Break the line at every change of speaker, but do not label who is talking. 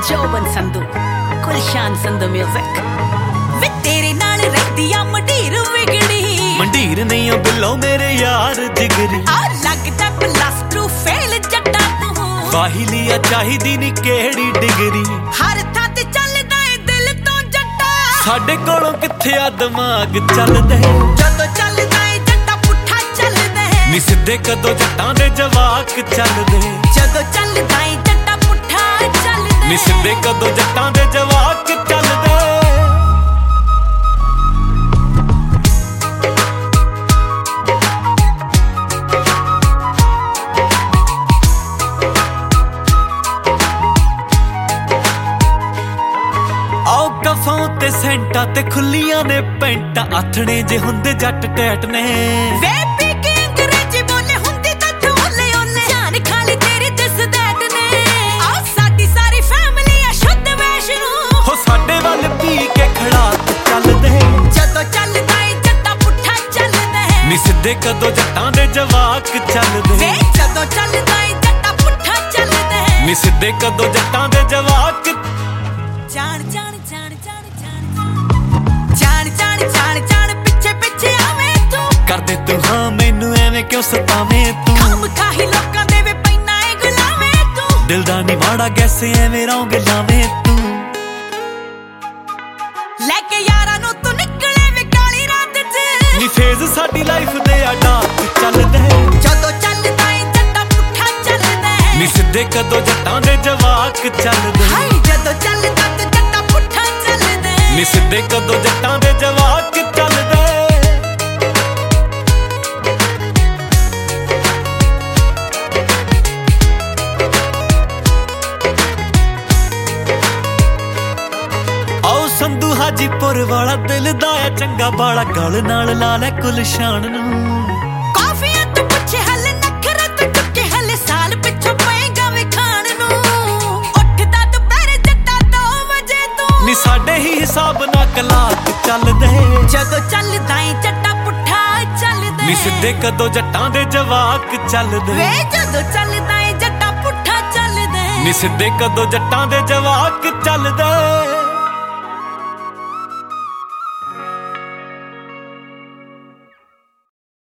ਜੋਬਨ Sandhu Gulshan Sandhu music ਵੇ ਤੇਰੇ ਨਾਲ ਰਹਿੰਦੀ ਆ ਮੰਡੀਰ ਵਿਗੜੀ
ਮੰਡੀਰ ਨਹੀਂ ਆ ਬਿੱਲੋ ਮੇਰੇ ਯਾਰ ਜਿਗਰੀ
ਆ ਲੱਗਦਾ +2 ਫੇਲ ਜੱਟਾ ਤੂੰ
ਵਾਹਿਲੀ ਆ ਚਾਹੀਦੀ ਨੀ ਕਿਹੜੀ ਡਿਗਰੀ
ਹਰ ਥਾਂ ਤੇ ਚੱਲਦਾ ਏ ਦਿਲ ਤੋਂ ਜੱਟਾ
ਸਾਡੇ ਕੋਲੋਂ ਕਿੱਥੇ ਆ ਦਿਮਾਗ ਚੱਲਦੇ
ਜਦੋਂ ਚੱਲਦਾ ਏ ਜੱਟਾ ਪੁੱਠਾ ਚੱਲਦਾ
ਨੀ ਸਿੱਧੇ ਕਦੋਂ ਜੱਟਾਂ ਦੇ ਜਵਾਕ ਚੱਲਦੇ
ਜਦੋਂ ਚੱਲਦਾ ਏ ਜੱਟਾ ਪੁੱਠਾ ਚੱਲਦਾ
ਨੀ ਸਿੱਧੇ ਕਦੋਂ ਜੱਟਾਂ ਦੇ ਜਵਾਕ ਚੱਲਦੇ ਆਓ ਕਫਾਂ ਤੇ ਸੈਂਟਾਂ ਤੇ ਖੁੱਲੀਆਂ ਨੇ ਪੈਂਟਾਂ ਆਥਣੇ ਜੇ ਹੁੰਦੇ ਜੱਟ ਟੈਟ ਨੇ
ਵੇ ਪੀ ਕੇ ਅੰਗਰੇਜ਼ੀ ਬੋਲੇ ਹੁੰਦੀ ਤਾਂ ਢੋਲੇ ਓਲੇ ਜਾਨ ਖਾਲੀ ਤੇਰੀ ਦਿਸਦੈਟ ਨੇ ਆ ਸਾਡੀ ਸਾਰੀ ਫੈਮਿਲੀ ਆ ਸ਼ੁੱਧ ਵੈਸ਼ਨੂੰ
ਹੋ ਸਾਡੇ ਵੱਲ ਪੀ ਕੇ ਖੜਾ ਚੱਲਦੇ
ਜਦੋਂ ਚੱਲਦਾ ਏ ਜੱਟਾ ਪੁੱਠਾ ਚੱਲਦਾ
ਨੀ ਸਿੱਧੇ ਕਦੋਂ ਜੱਟਾਂ ਦੇ ਜਵਾਕ ਚੱਲਦੇ
ਵੇ ਜਦੋਂ ਚੱਲਦਾ ਏ ਜੱਟਾ ਪੁੱਠਾ ਚੱਲਦਾ
ਨੀ ਸਿੱਧੇ ਕਦੋਂ ਜੱਟਾਂ ਦੇ ਜਵਾਕ
ਜਾਣ ਜਾਣ ਜਾਣ ਜਾਣ ਜਾਣ ਜਾਣ ਜਾਣ ਜਾਣ ਪਿੱਛੇ ਪਿੱਛੇ ਆਵੇਂ ਤੂੰ
ਕਰਦੇ ਤੂੰ ਹਾਂ ਮੈਨੂੰ ਐਵੇਂ ਕਿਉਂ ਸਤਾਵੇਂ ਤੂੰ
ਕੰਮ ਖਾਹੀ ਲੋਕਾਂ ਦੇ ਵੇ ਪੈਣਾ ਏ ਗੁਲਾਮੇ ਤੂੰ
ਦਿਲ ਦਾ ਨੀ ਮਾੜਾ ਗੈਸੇ ਐਵੇਂ ਰੌਂਗ ਲਾਵੇਂ ਤੂੰ
ਲੈ ਕੇ ਯਾਰਾਂ ਨੂੰ ਤੂੰ ਨਿਕਲੇ ਵੇ ਕਾਲੀ ਰਾਤ ਚ
ਨੀ ਫੇਜ਼ ਸਾਡੀ ਲਾਈਫ ਦੇ ਆ ਡਾਕ ਚੱਲਦੇ
ਜਦੋਂ ਚੱਲਦਾ ਏ ਜੱਟਾ ਪੁੱਠਾ ਚੱਲਦਾ
ਨੀ ਸਿੱਧੇ ਕਦੋਂ ਜੱਟਾਂ ਦੇ ਜਵਾਕ ਚੱਲਦੇ
ਹਾਏ ਜਦੋਂ ਚੱਲਦਾ ਤੇ ਜੱਟਾ ਪੁੱਠਾ ਚੱਲਦਾ
ਨੀ ਸਿੱਧੇ ਕਦੋਂ ਜੱਟਾਂ ਦੇ ਜਵਾਕ ਚੱਲਦੇ ਆਓ ਸੰਧੂ ਹਾਜੀਪੁਰ ਵਾਲਾ ਦਿਲ ਦਾ ਆ ਚੰਗਾ ਬਾਲਾ ਗਲ ਨਾਲ ਲਾ ਲੈ ਗੁਲਸ਼ਨ ਨੂੰ
ਕਾਫੀਆਂ ਤੋਂ ਪੁੱਛੇ ਹਲੇ ਨਖਰੇ ਤੋਂ ਚੁੱਕੇ ਹਲੇ ਸਾਲ ਪਿੱਛੋਂ ਪਏਗਾ ਵੇ ਖਾਣ ਨੂੰ ਉੱਠਦਾ ਦੁਪਹਿਰ ਜੱਟਾ 2 ਵਜੇ ਤੂੰ
ਨੀ ਸਾਡੇ ਹੀ ਹਿਸਾਬ ਨਾਲ ਕਲਾਕ ਚੱਲਦੇ
ਜਦੋਂ ਚੱਲਦਾ ਏ ਜੱਟਾ ਪੁੱਠਾ ਚੱਲਦਾ
ਨੀ ਸਿੱਧੇ ਕਦੋਂ ਜੱਟਾਂ ਦੇ ਜਵਾਕ ਚੱਲਦੇ
ਵੇ ਜਦੋਂ ਚੱਲਦਾ ਏ ਜੱਟਾ ਪੁੱਠਾ ਚੱਲਦਾ
ਨੀ ਸਿੱਧੇ ਕਦੋਂ ਜੱਟਾਂ ਦੇ ਜਵਾਕ ਚੱਲਦੇ